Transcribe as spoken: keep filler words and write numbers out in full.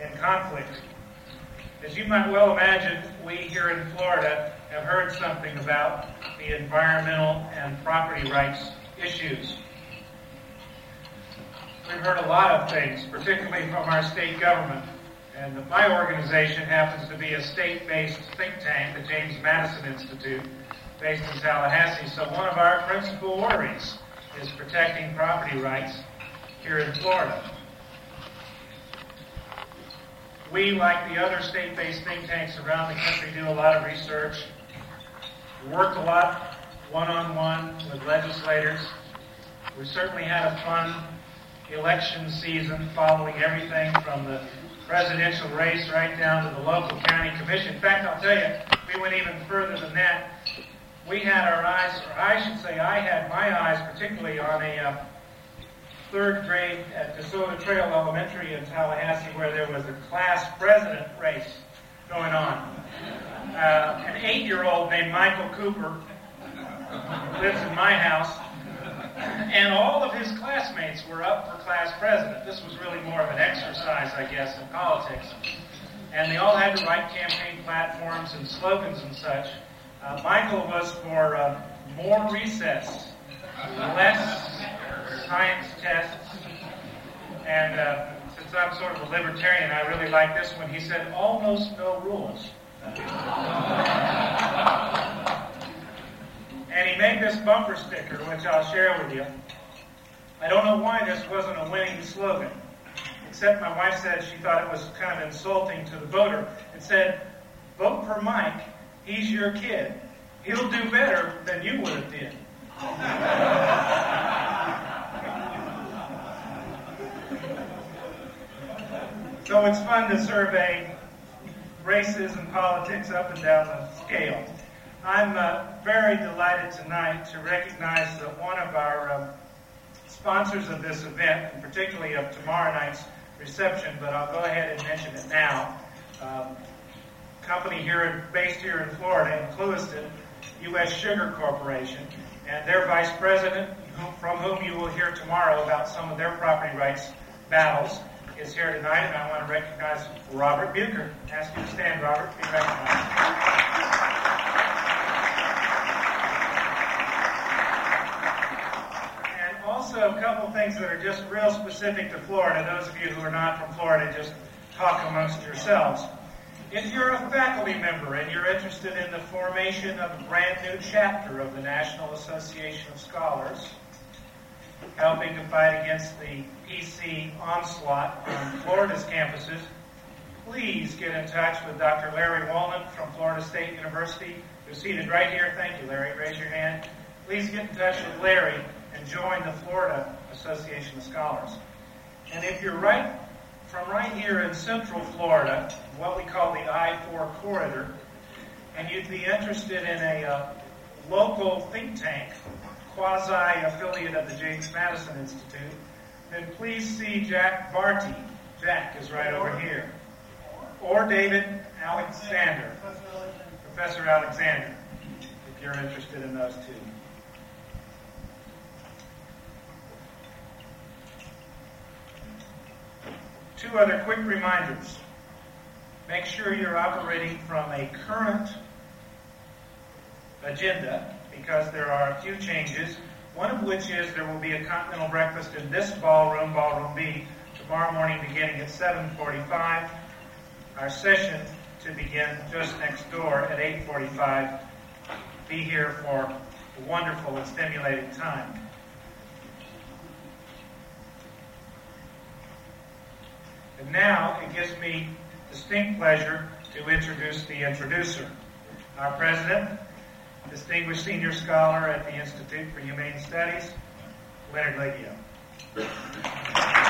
in conflict. As you might well imagine, we here in Florida have heard something about the environmental and property rights issues. We've heard a lot of things, particularly from our state government. And my organization happens to be a state-based think tank, the James Madison Institute, based in Tallahassee. So one of our principal worries is protecting property rights here in Florida. We, like the other state-based think tanks around the country, do a lot of research, work a lot one-on-one with legislators. We certainly had a fun election season following everything from the presidential race right down to the local county commission. In fact, I'll tell you, we went even further than that. We had our eyes, or I should say I had my eyes particularly on a uh, third grade at DeSoto Trail Elementary in Tallahassee where there was a class president race going on. Uh, an eight-year-old named Michael Cooper lives in my house, and all of his classmates were up for class president. This was really more of an exercise, I guess, in politics. And they all had to write campaign platforms and slogans and such. Uh, Michael was for uh, more recess, less science tests, and uh, since I'm sort of a libertarian, I really like this one. He said, almost no rules. And he made this bumper sticker, which I'll share with you. I don't know why this wasn't a winning slogan, except my wife said she thought it was kind of insulting to the voter. It said, vote for Mike, he's your kid. He'll do better than you would have did. So it's fun to survey races and politics up and down the scale. I'm uh, very delighted tonight to recognize that one of our uh, sponsors of this event, and particularly of tomorrow night's reception, but I'll go ahead and mention it now. Um, company here, based here in Florida, in Clewiston, U S Sugar Corporation, and their vice president, whom, from whom you will hear tomorrow about some of their property rights battles, is here tonight, and I want to recognize Robert Bucher. Ask you to stand, Robert, be recognized. Also, a couple of things that are just real specific to Florida. Those of you who are not from Florida, just talk amongst yourselves. If you're a faculty member and you're interested in the formation of a brand new chapter of the National Association of Scholars, helping to fight against the P C onslaught on Florida's campuses, please get in touch with Doctor Larry Walnut from Florida State University, who's seated right here. Thank you, Larry. Raise your hand. Please get in touch with Larry and join the Florida Association of Scholars. And if you're right from right here in Central Florida, what we call the I four corridor, and you'd be interested in a uh, local think tank, quasi-affiliate of the James Madison Institute, then please see Jack Barty. Jack is right over here. Or David Alexander, Professor Alexander, if you're interested in those two. Two other quick reminders. Make sure you're operating from a current agenda because there are a few changes, one of which is there will be a continental breakfast in this ballroom, Ballroom B, tomorrow morning beginning at seven forty-five. Our session to begin just next door at eight forty-five. Be here for a wonderful and stimulating time. And now it gives me distinct pleasure to introduce the introducer, our president, distinguished senior scholar at the Institute for Humane Studies, Leonard Leggio.